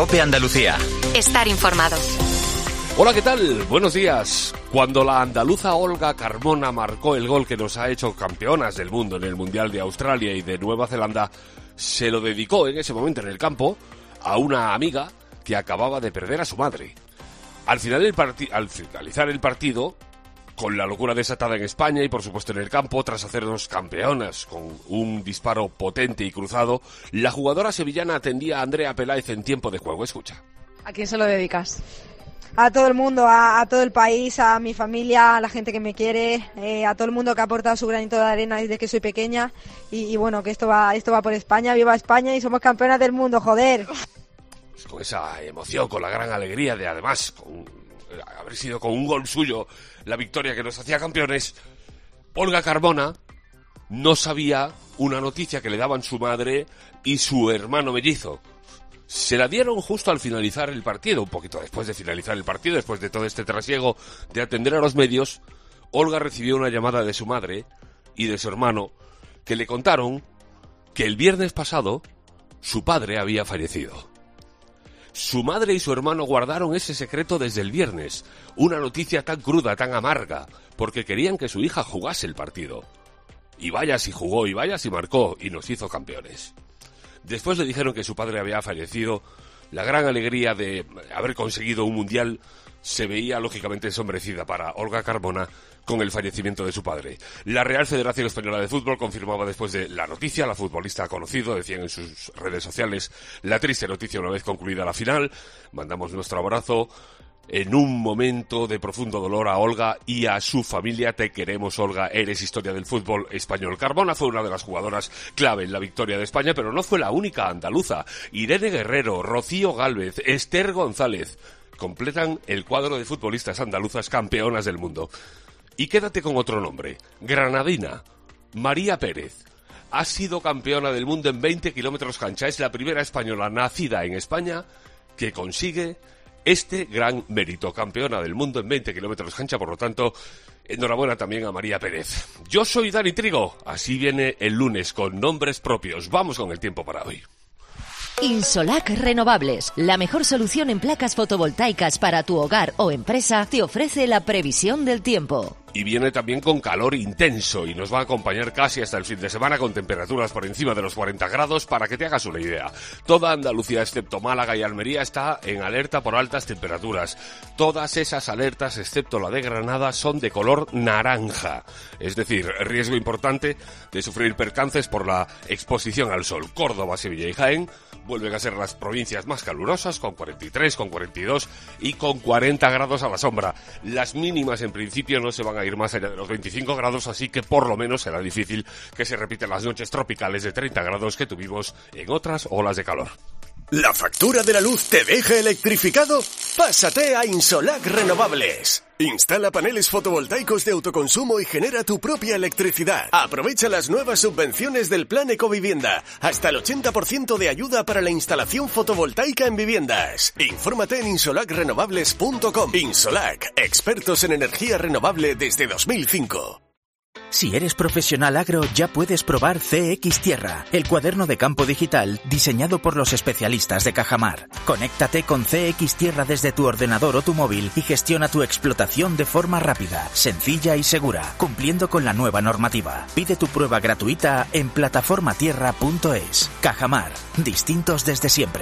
COPE Andalucía. Estar informado. Hola, ¿qué tal? Buenos días. Cuando la andaluza Olga Carmona marcó el gol que nos ha hecho campeonas del mundo en el Mundial de Australia y de Nueva Zelanda, se lo dedicó en ese momento en el campo a una amiga que acababa de perder a su madre. Al finalizar el partido, con la locura desatada en España y por supuesto en el campo, tras hacernos campeonas con un disparo potente y cruzado, la jugadora sevillana atendía a Andrea Peláez en tiempo de juego. Escucha. ¿A quién se lo dedicas? A todo el mundo, a todo el país, a mi familia, a la gente que me quiere, a todo el mundo que ha aportado su granito de arena desde que soy pequeña y bueno, que esto va por España, viva España y somos campeonas del mundo, joder. Con esa emoción, con la gran alegría de además haber sido con un gol suyo la victoria que nos hacía campeones, Olga Carmona no sabía una noticia que le daban su madre y su hermano mellizo. Se la dieron justo al finalizar el partido, un poquito después de finalizar el partido, después de todo este trasiego de atender a los medios. Olga recibió una llamada de su madre y de su hermano que le contaron que el viernes pasado su padre había fallecido. Su madre y su hermano guardaron ese secreto desde el viernes, una noticia tan cruda, tan amarga, porque querían que su hija jugase el partido. Y vaya si jugó, y vaya si marcó, y nos hizo campeones. Después le dijeron que su padre había fallecido. La gran alegría de haber conseguido un mundial se veía lógicamente ensombrecida para Olga Carmona con el fallecimiento de su padre. La Real Federación Española de Fútbol confirmaba después de la noticia, la futbolista ha conocido, decían en sus redes sociales, la triste noticia una vez concluida la final. Mandamos nuestro abrazo en un momento de profundo dolor a Olga y a su familia. Te queremos, Olga, eres historia del fútbol español. Carmona fue una de las jugadoras clave en la victoria de España, pero no fue la única andaluza. Irene Guerrero, Rocío Gálvez, Esther González completan el cuadro de futbolistas andaluzas campeonas del mundo. Y quédate con otro nombre, granadina, María Pérez. Ha sido campeona del mundo en 20 kilómetros cancha. Es la primera española nacida en España que consigue este gran mérito, campeona del mundo en 20 kilómetros cancha, por lo tanto, enhorabuena también a María Pérez. Yo soy Dani Trigo, así viene el lunes con nombres propios. Vamos con el tiempo para hoy. Insolac Renovables, la mejor solución en placas fotovoltaicas para tu hogar o empresa, te ofrece la previsión del tiempo. Y viene también con calor intenso y nos va a acompañar casi hasta el fin de semana con temperaturas por encima de los 40 grados para que te hagas una idea. Toda Andalucía, excepto Málaga y Almería, está en alerta por altas temperaturas. Todas esas alertas, excepto la de Granada, son de color naranja. Es decir, riesgo importante de sufrir percances por la exposición al sol. Córdoba, Sevilla y Jaén vuelven a ser las provincias más calurosas, con 43, con 42 y con 40 grados a la sombra. Las mínimas en principio no se van a ir más allá de los 25 grados, así que por lo menos será difícil que se repiten las noches tropicales de 30 grados que tuvimos en otras olas de calor. ¿La factura de la luz te deja electrificado? Pásate a Insolac Renovables. Instala paneles fotovoltaicos de autoconsumo y genera tu propia electricidad. Aprovecha las nuevas subvenciones del Plan Ecovivienda. Hasta el 80% de ayuda para la instalación fotovoltaica en viviendas. Infórmate en insolacrenovables.com. Insolac, expertos en energía renovable desde 2005. Si eres profesional agro, ya puedes probar CX Tierra, el cuaderno de campo digital diseñado por los especialistas de Cajamar. Conéctate con CX Tierra desde tu ordenador o tu móvil y gestiona tu explotación de forma rápida, sencilla y segura, cumpliendo con la nueva normativa. Pide tu prueba gratuita en plataformatierra.es. Cajamar, distintos desde siempre.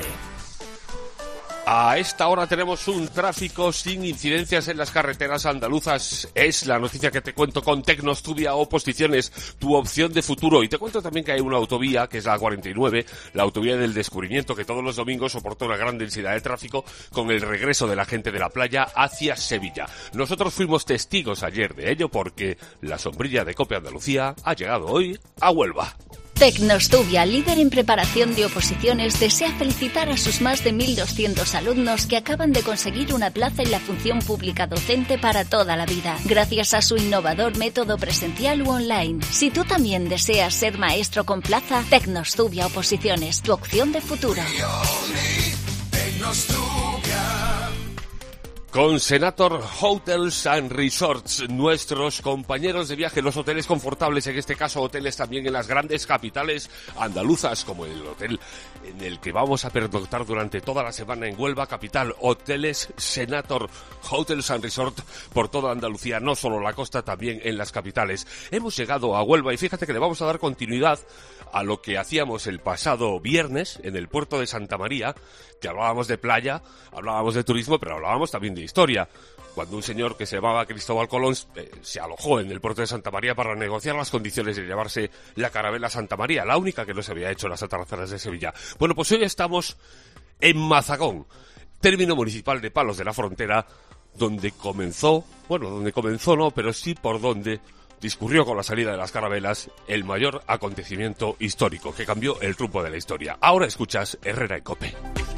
A esta hora tenemos un tráfico sin incidencias en las carreteras andaluzas. Es la noticia que te cuento con Tecnostubia Oposiciones, tu opción de futuro. Y te cuento también que hay una autovía, que es la 49, la autovía del descubrimiento, que todos los domingos soporta una gran densidad de tráfico con el regreso de la gente de la playa hacia Sevilla. Nosotros fuimos testigos ayer de ello porque la sombrilla de COPE Andalucía ha llegado hoy a Huelva. Tecnostubia, líder en preparación de oposiciones, desea felicitar a sus más de 1.200 alumnos que acaban de conseguir una plaza en la función pública docente para toda la vida, gracias a su innovador método presencial u online. Si tú también deseas ser maestro con plaza, Tecnostubia Oposiciones, tu opción de futuro. Con Senator Hotels and Resorts, nuestros compañeros de viaje, los hoteles confortables, en este caso hoteles también en las grandes capitales andaluzas, como el hotel en el que vamos a pernoctar durante toda la semana en Huelva, capital. Hoteles Senator Hotels and Resorts por toda Andalucía, no solo la costa, también en las capitales. Hemos llegado a Huelva y fíjate que le vamos a dar continuidad a lo que hacíamos el pasado viernes en el puerto de Santa María, que hablábamos de playa, hablábamos de turismo, pero hablábamos también de historia. Cuando un señor que se llamaba Cristóbal Colón se alojó en el puerto de Santa María para negociar las condiciones de llevarse la carabela Santa María, la única que no se había hecho en las atarazanas de Sevilla. Bueno, pues hoy estamos en Mazagón, término municipal de Palos de la Frontera, donde comenzó no, pero sí por donde discurrió con la salida de las carabelas el mayor acontecimiento histórico que cambió el rumbo de la historia. Ahora escuchas Herrera en COPE.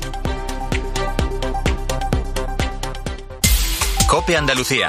COPE Andalucía.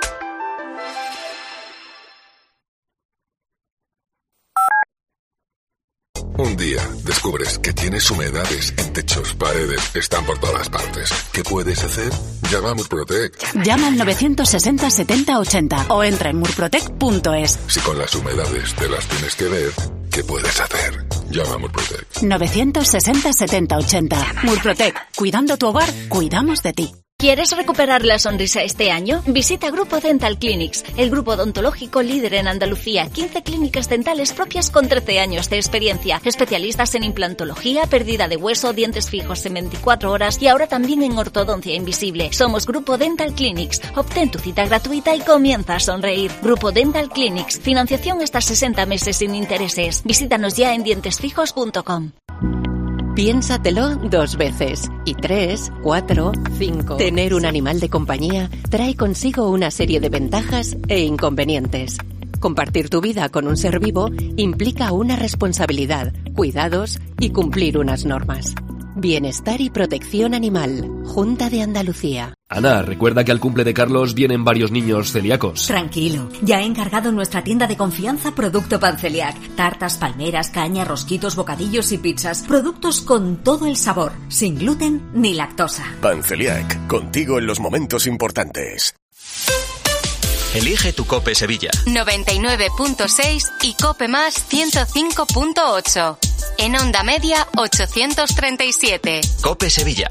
Un día descubres que tienes humedades en techos, paredes, están por todas partes. ¿Qué puedes hacer? Llama a Murprotec. Llama al 960 70 80 o entra en murprotec.es. Si con las humedades te las tienes que ver, ¿qué puedes hacer? Llama a Murprotec. 960 70 80. Murprotec. Cuidando tu hogar, cuidamos de ti. ¿Quieres recuperar la sonrisa este año? Visita Grupo Dental Clinics, el grupo odontológico líder en Andalucía. 15 clínicas dentales propias con 13 años de experiencia. Especialistas en implantología, pérdida de hueso, dientes fijos en 24 horas y ahora también en ortodoncia invisible. Somos Grupo Dental Clinics. Obtén tu cita gratuita y comienza a sonreír. Grupo Dental Clinics. Financiación hasta 60 meses sin intereses. Visítanos ya en dientesfijos.com. Piénsatelo 2 veces. Y 3, 4, 5. Tener un animal de compañía trae consigo una serie de ventajas e inconvenientes. Compartir tu vida con un ser vivo implica una responsabilidad, cuidados y cumplir unas normas. Bienestar y protección animal. Junta de Andalucía. Ana, recuerda que al cumple de Carlos vienen varios niños celíacos. Tranquilo, ya he encargado en nuestra tienda de confianza producto Panceliac. Tartas, palmeras, caña, rosquitos, bocadillos y pizzas. Productos con todo el sabor, sin gluten ni lactosa. Panceliac, contigo en los momentos importantes. Elige tu COPE Sevilla. 99.6 y COPE Más 105.8. En onda media 837. COPE Sevilla.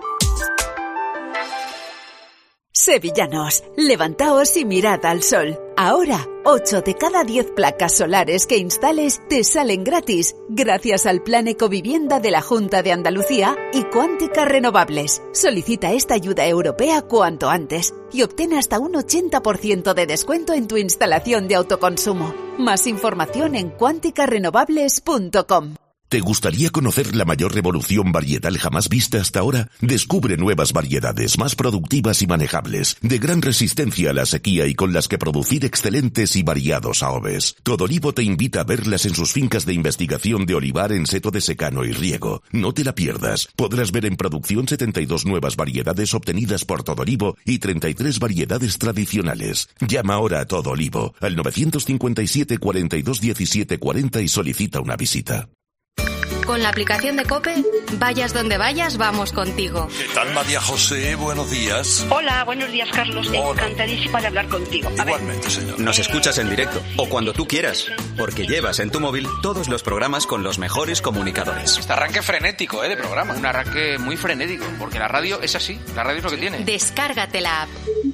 Sevillanos, levantaos y mirad al sol. Ahora, 8 de cada 10 placas solares que instales te salen gratis, gracias al Plan Ecovivienda de la Junta de Andalucía y Cuántica Renovables. Solicita esta ayuda europea cuanto antes y obtén hasta un 80% de descuento en tu instalación de autoconsumo. Más información en cuanticarenovables.com. ¿Te gustaría conocer la mayor revolución varietal jamás vista hasta ahora? Descubre nuevas variedades más productivas y manejables, de gran resistencia a la sequía y con las que producir excelentes y variados AOVes. Todolivo te invita a verlas en sus fincas de investigación de olivar en seto de secano y riego. No te la pierdas. Podrás ver en producción 72 nuevas variedades obtenidas por Todolivo y 33 variedades tradicionales. Llama ahora a Todolivo al 957 42 17 40 y solicita una visita. Con la aplicación de COPE, vayas donde vayas, vamos contigo. ¿Qué tal, María José? Buenos días. Hola, buenos días, Carlos. Encantadísima de hablar contigo. Igualmente, señor. Nos escuchas en directo o cuando tú quieras, porque llevas en tu móvil todos los programas con los mejores comunicadores. Este arranque frenético, de programa. Un arranque muy frenético, porque la radio es así. La radio es lo que tiene. Descárgate la app.